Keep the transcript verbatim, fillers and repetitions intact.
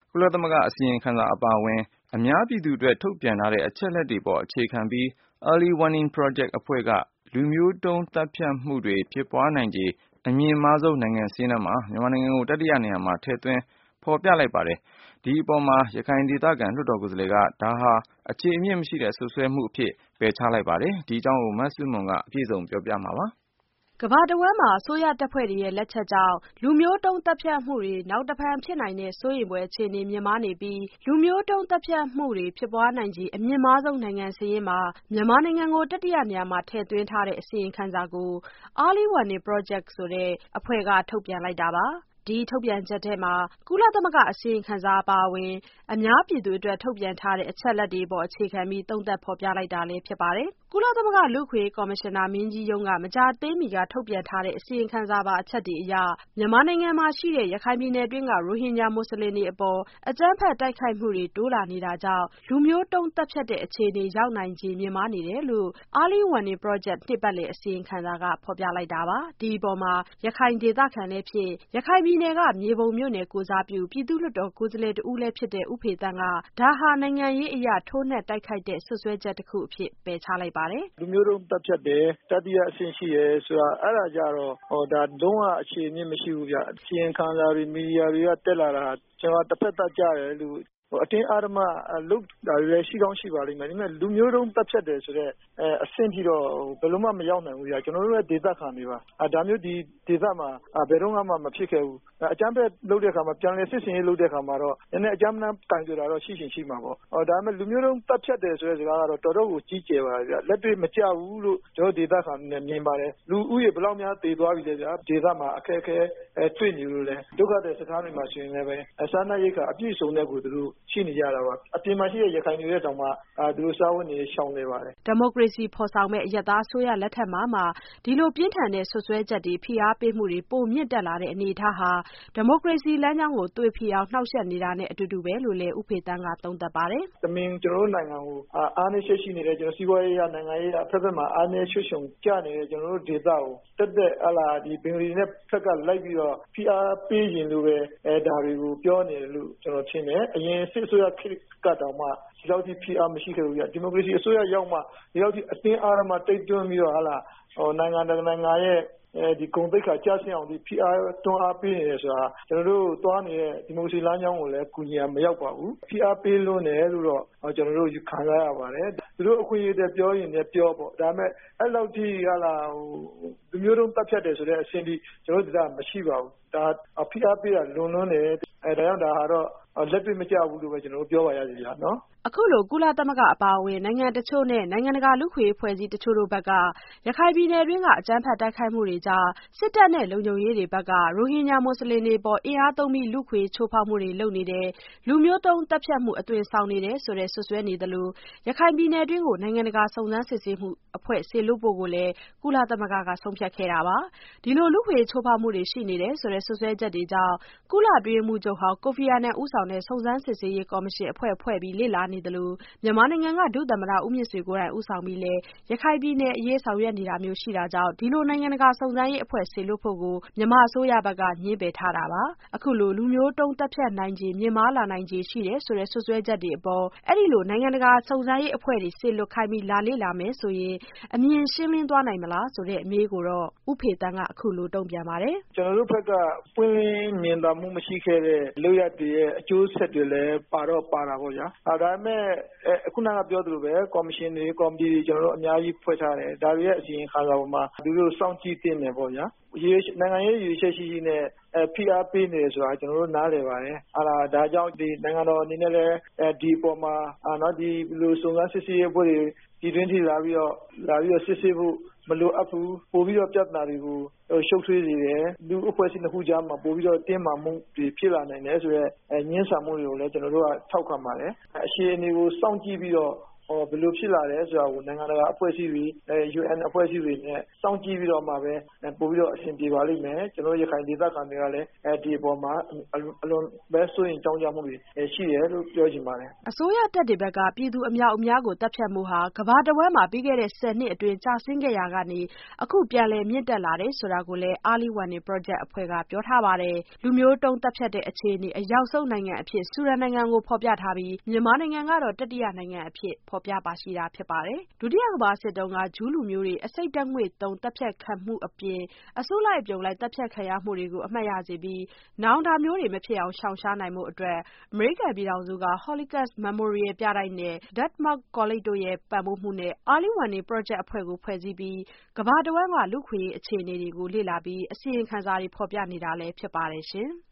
ကုလသမဂ္ဂအစီရင်ခံစာအပါအဝင် အများပြည်သူအတွက်ထုတ်ပြန်ထားတဲ့အချက်အလက်တွေပေါ်အခြေခံပြီး Early Warning Project အဖွဲ့က လူမျိုးတုန်းသတ်ဖြတ်မှုတွေဖြစ်ပွားနိုင်ခြေအမြင့်မားဆုံးနိုင်ငံစာရင်းထဲမှာ မြန်မာနိုင်ငံကိုတတိယနေရာမှာထည့်သွင်းဖော်ပြလိုက်ပါတယ်။ ဒီအပေါ်မှာ ရခိုင်ဒေသခံလွှတ်တော်ကိုယ်စားလှယ်က ဒါဟာအခြေအမြစ်မရှိတဲ့စွပ်စွဲမှုအဖြစ်ပယ်ချလိုက်ပါတယ်။ ဒီအကြောင်းမဆုမွန် အပြည့်စုံပြောပြမှာပါ။ကမ္ဘာတဝန်းမှာအစိုးရတပ်ဖွဲ့တွေရဲ့လက်ချက်ကြောင့်လူမျိုးတုန်းသတ်ဖြတ်မှုတွေနောက်တဖန်ဖြစ်နိုင်တဲ့စိုးရိမ်ဖွယ်အခြေအနေမြင့်မားနေပြီး လူမျိုးတုန်းသတ်ဖြတ်မှုတွေဖြစ်ပွားနိုင်ခြေအမြင့်မားဆုံးနိုင်ငံစာရင်းမှာမြန်မာနိုင်ငံကိုတတိယနေရာမှာထည့်သွင်းထားတဲ့အစီရင်ခံစာကို Early Warning Project ဆိုတဲ့အဖွဲ့ကထုတ်ပြန်လိုက်တာပါ။ ဒီထုတ်ပြန်ချက်ထဲမှာကုလသမဂ္ဂအစီရင်ခံစာအပါအဝင် အများပြည်သူအတွက်ထုတ်ပြန်ထားတဲ့အချက်အလက်တွေပေါ်အခြေခံပြီးသုံးသပ်ဖော်ပြလိုက်တာလည်းဖြစ်ပါတယ်။ ကုလသမဂ္ဂလူ့အခွင့်အရေးကော်မရှင်နာမင်းကြီးရုံးကမကြာသေးမီကထုတ်ပြန်ထားတဲ့အစီရင်ခံစာပါအချက်တွေအရ မြန်မာနိုင်ငံမှာရှိတဲ့ရခိုင်ပြည်နယ်တွင်းကရိုဟင်ဂျာမွတ်စလင်တွေအပေါ်အကြမ်းဖက်တိုက်ခိုက်မှုတွေတိုးလာနေတာကြောင့် လူမျိုးတုန်းသတ်ဖြတ်တဲ့အခြေအနေရောက်နိုင်ခြေမြင့်မားနေတယ်လို့ Early Warning Project နှစ်ပတ်လည်အစီရင်ခံစာကဖော်ပြလိုက်တာပါ။ ဒီအပေါ်မှာရခိုင်ဒေသခံလည်းဖြစ် ရခိုင်ပြည်နယ်ကမြေပုံမြို့နယ်ကိုယ်စားပြုပြည်သူ့လွှတ်တော်ကိုယ်စားလှယ်တဦးလည်းဖြစ်တဲ့ဦးဖေသန်းက ဒါဟာနိုင်ငံရေးအရထိုးနှက်တိုက်ခိုက်တဲ့စွပ်စွဲချက်တခုအဖြစ်ပယ်ချလိုက်ပါတယ်။ "လူမျိုးတုန်းသတ်ဖြတ်တယ်တတိယအဆင့်ရှိတယ်ဆိုတာအဲ့ဒါကြတော့ဟောဒါလုံးဝအခြေအမြစ်မရှိဘူးဗျအစီရင်ခံစာတွေမီဒီယာတွေကတက်လာတာကျွန်တော်တစ်ဖက်သက်ကြတယ်လို့အတင်းအဓမ္မလုပ်တာတွေလည်းရှိကောင်းရှိပါလိမ့်မယ်ဒါပေမဲ့လူမျိုးတုန်းသတ်ဖြတ်တယ်ဆိုတော့အဆင့်ထိတော့ဘယ်လိုမှမရောက်နိုင်ဘူးဗျကျွန်တော်တို့ရဲ့ဒေသခံတွေပါအဲဒါမျိုးဒီဒေသမှာဘယ်တော့မှမဖြစ်ခဲ့ဘူးအကြမ်းဖက်လုပ်တဲ့အခါမှာပြန်လည်စစ်ဆင်ရေးလုပ်တဲ့အခါမှာတော့နည်းနည်းအကြမ်းဖက်ကန်ကြတာတော့ရှိရှင်ရှိမှာပေါ့ဟောဒါပေမဲ့လူမျိုးတုန်းသတ်ဖြတ်တယ်ဆိုတဲ့စကားကတော့တော်တော်ကိုကြီးကျယ်ပါတယ်ဗျလက်တွေ့မကျဘူးလို့ကျွန်တော်ဒေသခံတွေမြင်ပါတယ်လူဦးရေဘယ်လောက်များတည်သွားပြီလဲဗျာဒေသမှာအခက်အခဲတွေ့နေလို့လဲဒုက္ခသည်စခန်းတွေမှာဆိုရင်လည်းပဲအစားနပ်ရိက္ခာအပြည့်စုံတဲ့ကိုသူတို့ရှိနေကြတာပါအပြင်မှာရှိတဲ့ရခိုင်တွေရဲ့တောင်မှသူတို့စားဝတ်နေရှောင်နေပါတယ်ဒီမိုကရေစီဖော်ဆောင်မဲ့အရပ်သားအစိုးရလက်ထက်မှာမှဒီလိုပြင်းထန်တဲ့ဆွဆွဲချက်တွေဖိအားပေးမှုတွေပိုမြင့်တက်လာတဲ့အနေအထားဟာဒီမိုကရေစီလမ်းကြောင်းကိုသွေဖီအောင်နှောက်ယှက်နေတာနဲ့အတူတူပဲလို့လည်းဦးဖေသန်းကသုံးသပ်ပါတယ်။တမင်ကျွန်တော်တို့နိုင်ငံကိုအားနည်းချက်ရှိနေတဲ့ကျွန်တော်စီးပွားရေးရနိုင်ငံရေးအဖက်ဖက်မှာအားနည်းချွတ်ချုံကြနေတဲ့ကျွန်တော်တို့ဒေသကိုတက်တက်အလားဒီဘင်္ဂလီနဲ့ဖက်ကလိုက်ပြီးတော့ဖိအားပေးရင်လို့ပဲအဲဒါတွေကိုပြောနေတယ်လို့ကျွန်တော်ထင်တယ်အရင်စစ်အစိုးရခေတ်ကတောင်မှဒီလောက်ထိဖိအားမရှိခဲ့ဘူးပြဒီမိုကရေစီအစိုးရရောက်မှဒီလောက်ထိအတင်းအားမတိတ်တွန်းပြီးတော့ဟာလာဟိုနိုင်ငံတကာနိုင်ငံရဲ့အဲဒီဂုဏ်သိက္ခာကျဆင်းအောင်ဒီဖိအားတွန်းအားပေးနေတယ်ဆိုတာကျွန်တော်တို့သွားနေတဲ့ဒီမိုကရေစီလမ်းကြောင်းကိုလည်းကူညီရမရောက်ပါဘူးဖိအားပေးလွန်းတယ်လို့တော့ကျွန်တော်တို့ခံစားရပါတယ်သူတို့အခွင့်အရေးတွေပြောရင်လည်းပြောပေါ့ဒါပေမဲ့အဲ့လောက်ထိဟာလာဟိုလူမျိုးတုန်းတပ်ဖြတ်တယ်ဆိုတဲ့အဆင့်ဒီကျွန်တော်တို့ကမရှိပါဘူးဒါဖိအားပေးတာလွန်လွန်းတယ်အဲဒါကြောင့်ဒါဟာတော့လက်တွေ့မကျဘူးလို့ပဲကျွန်တော်တို့ပြောပါရစေဗျာနော်အခုလိုကုလသမဂ္ဂအပါအဝင်နိုင်ငံတချို့နဲ့နိုင်ငံတကာလူ့ခွင့်ရေးအဖွဲ့အစည်းတချို့တို့ဘက်ကရခိုင်ပြည်နယ်တွင်းကအကြမ်းဖက်တိုက်ခိုက်မှုတွေကြောင့်စစ်တပ်နဲ့လုံခြုံရေးတွေဘက်ကရိုဟင်ဂျာမွတ်စလင်တွေပေါ်အင်အားသုံးပြီးလူ့ခွင့်ချိုးဖောက်မှုတွေလုပ်နေတယ်လူမျိုးတုန်းသတ်ဖြတ်မှုအသွင်ဆောင်နေတယ်ဆိုတဲ့ဆွဆွဲနေသလိုရခိုင်ပြည်နယ်တွင်းကိုနိုင်ငံတကာစုံစမ်းစစ်ဆေးမှုအဖွဲ့စေလွှတ်ဖို့ကိုလည်းကုလသမဂ္ဂကဆုံးဖြတ်ခဲ့တာပါဒီလိုလူ့ခွင့်ချိုးဖောက်မှုတွေရှိနေတယ်ဆိုတဲ့ဆွဆွဲချက်တွေကြောင့်ကုလအတွင်းရေးမှူးချုပ်ဟောင်းကိုဖီအာနန်ဦးဆောင်တဲ့စုံစမ်းစစ်ဆေးရေးကော်မရှင်အဖွဲ့ဖွဲ့ပြီးလေ့လာနေသလိုမြန်မာနိုင်ငံကဒုသမ္မတဦးမြင့်ဆွေကိုယ်တိုင်ဦးဆောင်ပြီးလဲရခိုင်ပြည်နယ်အရေးဆောင်ရွက်နေတာမျိုးရှိတာကြောင့်ဒီလိုနိုင်ငံတကာစုံစမ်းရေးအဖွဲ့စေလွှတ်ဖို့ကိုမြန်မာအစိုးရဘက်ကငြင်းပယ်ထားတာပါအခုလိုလူမျိုးတုန်းသတ်ဖြတ်နိုင်ခြေမြင့်မားလာနိုင်ခြေရှိတယ်ဆိုတဲ့ဆွဆွဲချက်တွေအပေါ်အဲ့ဒီလိုနိုင်ငံတကာစုံစမ်းရေးအဖွဲ့တွေစေလွှတ်ခိုင်းပြီးလာလေ့လာမယ်ဆိုရင်အမြင်ရှင်းလင်းသွားနိုင်မလားဆိုတဲ့အမေးကိုတော့ဦးဖေသန်းကအခုလိုတုံ့ပြန်ပါတယ်ကျွန်တော်တို့ဘက်ကပွင့်လင်းမြင်သာမှုမရှိခဲ့တဲ့လုပ်ရတဲ့ရဲ့အကျိုးဆက်တွေလည်းပါတော့ပါတာပေါ့ဗျာဒါပေမဲ့အခုနကပြောသလိုပဲကော်မရှင်တွေကော်မတီတွေကျွန်တော်တို့အများကြီးဖွဲ့ထားတယ်ဒါတွေရဲ့အစီရင်ခံစာပေါ်မှာသူတို့စောင့်ကြည့်သင့်တယ်ပေါ့ဗျာရေးနိုင်ငံရေးရည်ချက်ရှိရှိနဲ့ဖိအားပေးနေဆိုတာကျွန်တော်တို့နားလည်ပါတယ်အဲ့ဒါဒါကြောင့်ဒီနိုင်ငံတော်အနေနဲ့လည်းဒီပေါ်မှာနော်ဒီလိုစုံစမ်းစစ်ဆေးရေးအဖွဲ့တွေဒီတွင်းထိလာပြီးတော့လာပြီးတော့စစ်ဆေးဖို့မလိုအပ်ဘူးပို့ပြီးတော့ပြဿနာတွေကိုရှုပ်ထွေးစေတယ်လူအဖွဲ့အစည်းနှစ်ခုကြားမှာပို့ပြီးတော့တင်းမာမှုတွေဖြစ်လာနိုင်တယ်ဆိုတော့ညှင်းဆန်မှုတွေကိုလည်းကျွန်တော်တို့ကထောက်ခံပါတယ်အခြေအနေကိုစောင့်ကြည့်ပြီးတော့ဘယ်လိုဖြစ်လာတယ်ဆိုတာကိုနိုင်ငံတကာအဖွဲ့အစည်းတွေ ယူအန် အဖွဲ့အစည်းတွေနဲ့စောင့်ကြည့်ပြီးတော့မှပဲပို့ပြီးတော့အဆင်ပြေပါလိမ့်မယ်ကျွန်တော်ရခိုင်ဒေသခံတွေကလည်းဒီအပေါ်မှာအလွန်ပဲစိုးရင်ကြောင်းကြမှုတွေရှိတယ်လို့ပြောချင်ပါတယ်အစိုးရတပ်တွေဘက်ကပြည်သူအများအများကိုတပ်ဖြတ်မှုဟာကမ္ဘာတဝှမ်းမှာပြီးခဲ့တဲ့ဆယ်နှစ်အတွင်းကျဆင်းခဲ့ရာကနေအခုပြန်လည်မြင့်တက်လာတယ်ဆိုတာကိုလည်း Early Warning Project အဖွဲ့ကပြောထားပါတယ်လူမျိုးတုံးတပ်ဖြတ်တဲ့အခြေအနေအရောက်ဆုံးနိုင်ငံအဖြစ်ဆူဒန်နိုင်ငံကိုဖော်ပြထားပြီးမြန်မာနိုင်ငံကတော့တတိယနိုင်ငံအဖြစ်ဖော်ပြပါရှိတာဖြစ်ပါတယ်ဒုတိယကမ္ဘာစစ်တုန်းကဂျူးလူမျိုးတွေအဆိပ်ဓာတ်ငွေ့သုံးတပ်ဖြတ်ခံမှုအပြင်အစုလိုက်အပြုံလိုက်တပ်ဖြတ်ခံရမှုတွေကိုအမှတ်ရစေပြီးနောင်ဒါမျိုးတွေမဖြစ်အောင်ရှောင်ရှားနိုင်မှုအတွက်အမေရိကန်ပြည်ထောင်စုက Holocaust Memorial ပြတိုက်နဲ့ Dartmouth College တို့ရဲ့ပံ့ပိုးမှုနဲ့ Early Warning Project အဖွဲ့ကိုဖွဲ့စည်းပြီးကမ္ဘာတဝှမ်းကလူ့အခွင့်အရေးအခြေအနေတွေကိုလေ့လာပြီးအစီရင်ခံစာတွေဖော်ပြနေတာလည်းဖြစ်ပါတယ်ရှင်။